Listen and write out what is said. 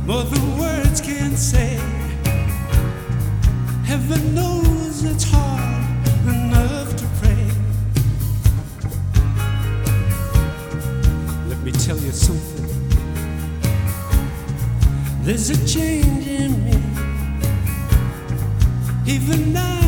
more than words can say. Heaven knows it's hard enough to pray. Let me tell you something. There's a change in me. Even now